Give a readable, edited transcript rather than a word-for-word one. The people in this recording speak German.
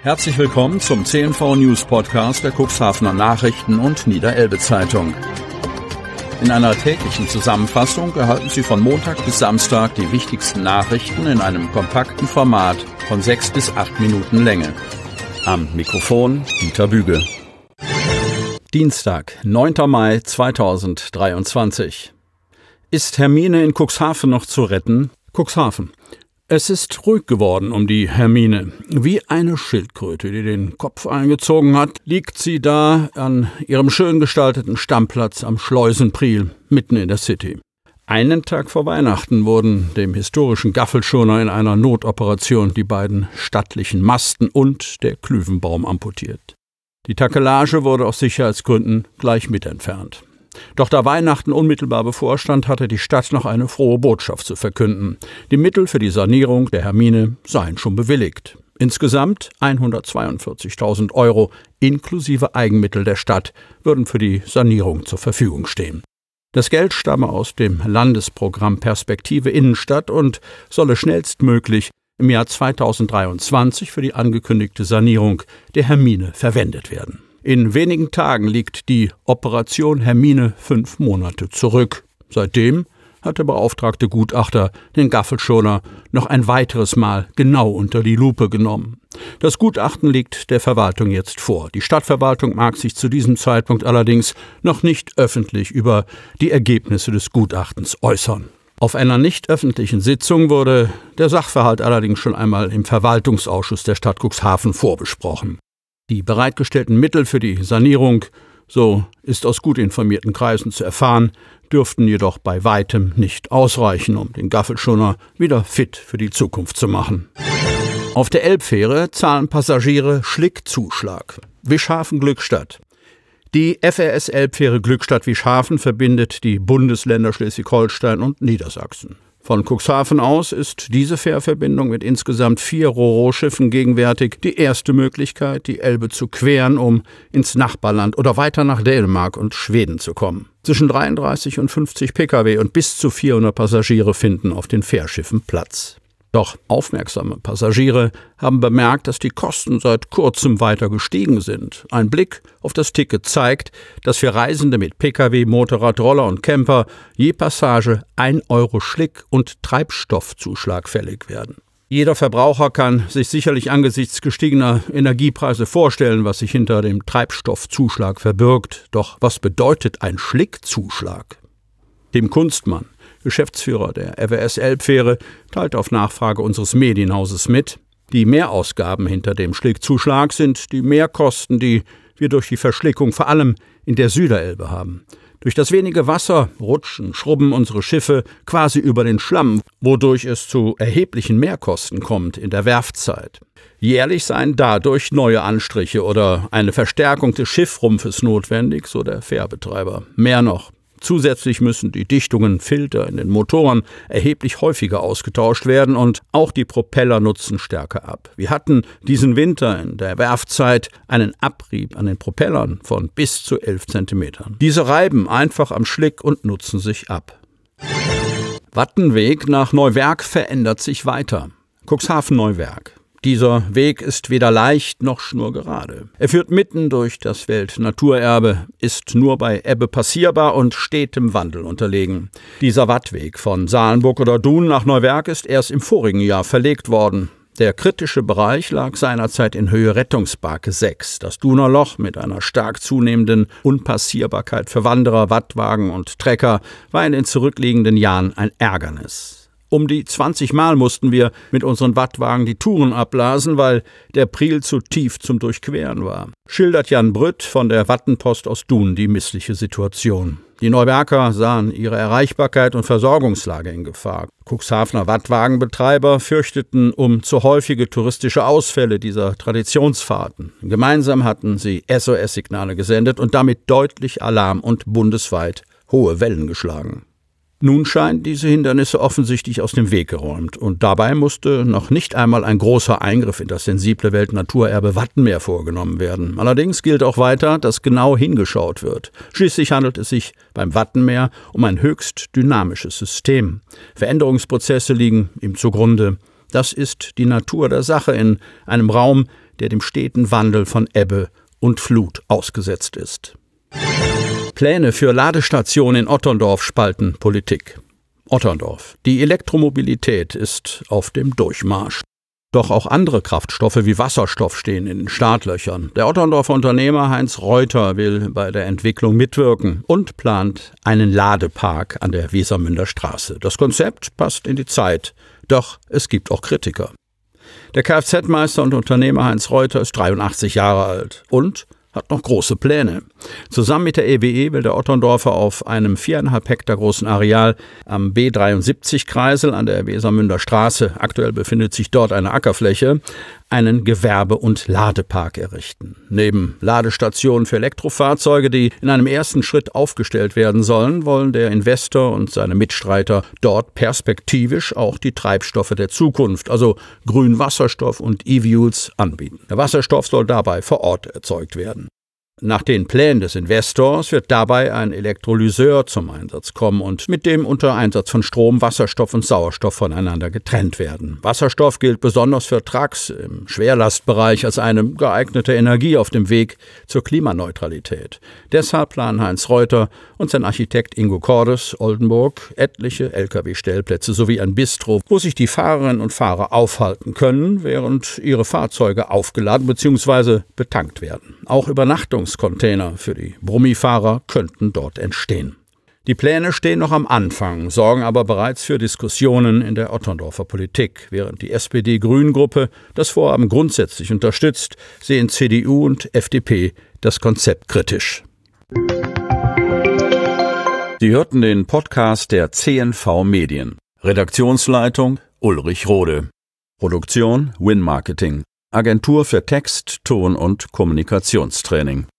Herzlich willkommen zum CNV News Podcast der Cuxhavener Nachrichten und Niederelbe Zeitung. In einer täglichen Zusammenfassung erhalten Sie von Montag bis Samstag die wichtigsten Nachrichten in einem kompakten Format von 6 bis 8 Minuten Länge. Am Mikrofon Dieter Büge. Dienstag, 9. Mai 2023. Ist Hermine in Cuxhaven noch zu retten? Cuxhaven. Es ist ruhig geworden um die Hermine. Wie eine Schildkröte, die den Kopf eingezogen hat, liegt sie da an ihrem schön gestalteten Stammplatz am Schleusenpriel, mitten in der City. Einen Tag vor Weihnachten wurden dem historischen Gaffelschoner in einer Notoperation die beiden stattlichen Masten und der Klüvenbaum amputiert. Die Takelage wurde aus Sicherheitsgründen gleich mit entfernt. Doch da Weihnachten unmittelbar bevorstand, hatte die Stadt noch eine frohe Botschaft zu verkünden. Die Mittel für die Sanierung der Hermine seien schon bewilligt. Insgesamt 142.000 € inklusive Eigenmittel der Stadt würden für die Sanierung zur Verfügung stehen. Das Geld stamme aus dem Landesprogramm Perspektive Innenstadt und solle schnellstmöglich im Jahr 2023 für die angekündigte Sanierung der Hermine verwendet werden. In wenigen Tagen liegt die Operation Hermine 5 Monate zurück. Seitdem hat der beauftragte Gutachter den Gaffelschoner noch ein weiteres Mal genau unter die Lupe genommen. Das Gutachten liegt der Verwaltung jetzt vor. Die Stadtverwaltung mag sich zu diesem Zeitpunkt allerdings noch nicht öffentlich über die Ergebnisse des Gutachtens äußern. Auf einer nicht öffentlichen Sitzung wurde der Sachverhalt allerdings schon einmal im Verwaltungsausschuss der Stadt Cuxhaven vorbesprochen. Die bereitgestellten Mittel für die Sanierung, so ist aus gut informierten Kreisen zu erfahren, dürften jedoch bei weitem nicht ausreichen, um den Gaffelschoner wieder fit für die Zukunft zu machen. Auf der Elbfähre zahlen Passagiere Schlickzuschlag. Wischhafen-Glückstadt. Die FRS Elbfähre Glückstadt-Wischhafen verbindet die Bundesländer Schleswig-Holstein und Niedersachsen. Von Cuxhaven aus ist diese Fährverbindung mit insgesamt 4 Ro-Ro-Schiffen gegenwärtig die erste Möglichkeit, die Elbe zu queren, um ins Nachbarland oder weiter nach Dänemark und Schweden zu kommen. Zwischen 33 und 50 Pkw und bis zu 400 Passagiere finden auf den Fährschiffen Platz. Doch aufmerksame Passagiere haben bemerkt, dass die Kosten seit kurzem weiter gestiegen sind. Ein Blick auf das Ticket zeigt, dass für Reisende mit Pkw, Motorrad, Roller und Camper je Passage 1 € Schlick- und Treibstoffzuschlag fällig werden. Jeder Verbraucher kann sich sicherlich angesichts gestiegener Energiepreise vorstellen, was sich hinter dem Treibstoffzuschlag verbirgt. Doch was bedeutet ein Schlickzuschlag? Tim Kunstmann, Geschäftsführer der FRS Elbfähre, teilt auf Nachfrage unseres Medienhauses mit: Die Mehrausgaben hinter dem Schlickzuschlag sind die Mehrkosten, die wir durch die Verschlickung vor allem in der Süderelbe haben. Durch das wenige Wasser rutschen, schrubben unsere Schiffe quasi über den Schlamm, wodurch es zu erheblichen Mehrkosten kommt in der Werftzeit. Jährlich seien dadurch neue Anstriche oder eine Verstärkung des Schiffrumpfes notwendig, so der Fährbetreiber. Mehr noch: Zusätzlich müssen die Dichtungen, Filter in den Motoren erheblich häufiger ausgetauscht werden und auch die Propeller nutzen stärker ab. Wir hatten diesen Winter in der Werftzeit einen Abrieb an den Propellern von bis zu 11 cm. Diese reiben einfach am Schlick und nutzen sich ab. Wattenweg nach Neuwerk verändert sich weiter. Cuxhaven-Neuwerk. Dieser Weg ist weder leicht noch schnurgerade. Er führt mitten durch das Weltnaturerbe, ist nur bei Ebbe passierbar und stetem Wandel unterlegen. Dieser Wattweg von Salenburg oder Dun nach Neuwerk ist erst im vorigen Jahr verlegt worden. Der kritische Bereich lag seinerzeit in Höhe Rettungsbarke 6. Das Duner Loch mit einer stark zunehmenden Unpassierbarkeit für Wanderer, Wattwagen und Trecker war in den zurückliegenden Jahren ein Ärgernis. Um die 20 Mal mussten wir mit unseren Wattwagen die Touren abblasen, weil der Priel zu tief zum Durchqueren war. Schildert Jan Brütt von der Wattenpost aus Dun die missliche Situation. Die Neuwerker sahen ihre Erreichbarkeit und Versorgungslage in Gefahr. Cuxhavener Wattwagenbetreiber fürchteten um zu häufige touristische Ausfälle dieser Traditionsfahrten. Gemeinsam hatten sie SOS-Signale gesendet und damit deutlich Alarm und bundesweit hohe Wellen geschlagen. Nun scheinen diese Hindernisse offensichtlich aus dem Weg geräumt und dabei musste noch nicht einmal ein großer Eingriff in das sensible Weltnaturerbe Wattenmeer vorgenommen werden. Allerdings gilt auch weiter, dass genau hingeschaut wird. Schließlich handelt es sich beim Wattenmeer um ein höchst dynamisches System. Veränderungsprozesse liegen ihm zugrunde. Das ist die Natur der Sache in einem Raum, der dem steten Wandel von Ebbe und Flut ausgesetzt ist. Pläne für Ladestationen in Otterndorf spalten Politik. Otterndorf. Die Elektromobilität ist auf dem Durchmarsch. Doch auch andere Kraftstoffe wie Wasserstoff stehen in den Startlöchern. Der Otterndorfer Unternehmer Heinz Reuter will bei der Entwicklung mitwirken und plant einen Ladepark an der Wesermünder Straße. Das Konzept passt in die Zeit, doch es gibt auch Kritiker. Der Kfz-Meister und Unternehmer Heinz Reuter ist 83 Jahre alt und hat noch große Pläne. Zusammen mit der EWE will der Otterndorfer auf einem 4,5 Hektar großen Areal am B73-Kreisel an der Wesermünder Straße, aktuell befindet sich dort eine Ackerfläche, einen Gewerbe- und Ladepark errichten. Neben Ladestationen für Elektrofahrzeuge, die in einem ersten Schritt aufgestellt werden sollen, wollen der Investor und seine Mitstreiter dort perspektivisch auch die Treibstoffe der Zukunft, also Grünwasserstoff und E-Fuels, anbieten. Der Wasserstoff soll dabei vor Ort erzeugt werden. Nach den Plänen des Investors wird dabei ein Elektrolyseur zum Einsatz kommen und mit dem unter Einsatz von Strom Wasserstoff und Sauerstoff voneinander getrennt werden. Wasserstoff gilt besonders für Trucks im Schwerlastbereich als eine geeignete Energie auf dem Weg zur Klimaneutralität. Deshalb planen Heinz Reuter und sein Architekt Ingo Cordes Oldenburg etliche Lkw-Stellplätze sowie ein Bistro, wo sich die Fahrerinnen und Fahrer aufhalten können, während ihre Fahrzeuge aufgeladen bzw. betankt werden. Auch Übernachtungscontainer für die Brummifahrer könnten dort entstehen. Die Pläne stehen noch am Anfang, sorgen aber bereits für Diskussionen in der Otterndorfer Politik. Während die SPD-Grün-Gruppe das Vorhaben grundsätzlich unterstützt, sehen CDU und FDP das Konzept kritisch. Sie hörten den Podcast der CNV Medien. Redaktionsleitung Ulrich Rode. Produktion Win Marketing. Agentur für Text, Ton und Kommunikationstraining.